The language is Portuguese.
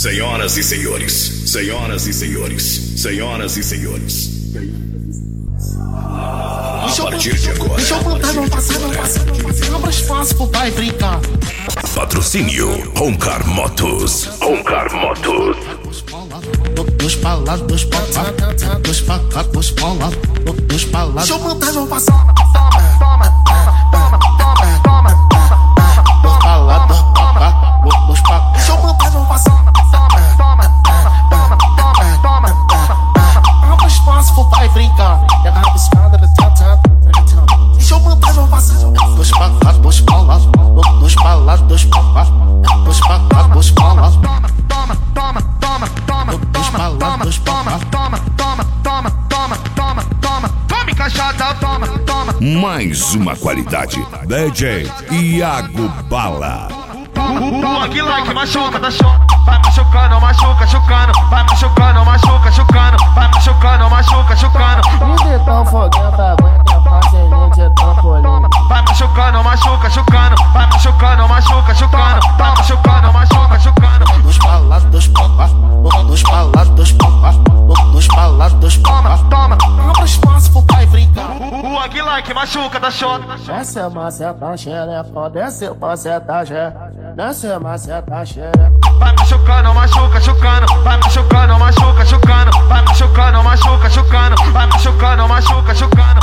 Senhoras e senhores, senhoras e senhores, senhoras e senhores. A partir de agora. Deixa eu botar, não passar. Abra espaço pro pai brincar. Patrocínio Roncar Motos. Roncar Motos. Dois pra lá, dois pra cá, dois pra cá, dois pra lá, dois pra lá. Deixa eu botar, não passar. Dois pra lá, dois pra cá, dois pra cá. Deixa eu botar, não passar. Abra espaço pro pai brincar. Pega a piscada, deixa eu botar, não passar. Dois pra cá, dois pra lá, dois pra lá, dois pra cá, dois pra cá, dois pra lá. Dois pra lá, dois pra cá. Tome cachaça, toma. Mais uma qualidade. DJ Iago Bala. Aqui like machuca, tá show. Vai machucando, machuca, chucando. Vai machucando, machuca, chucando. Vai machucando, machuca, chucando. Me de tão foguenta, aguenta parcelinho de trampolim. Vai machucando, machuca, chucando. Vai machucando, machuca, chucando. Vai machucando, machuca, chucando. Dois pra lá, dois pra cá, dois pra lá, dois pra cá, dois pra lá, dois pra cá. Toma. Abra espaço pro pai brincar. Aqui like machuca, tá show. Desce a maceta xereca, desce a maceta xereca. Desce a maceta xereca. Vai machucando, machuca, chucando. Vai machucando, machuca, chucando. Vai machucando, machuca, chucando. Vai machucando, machuca, chucando.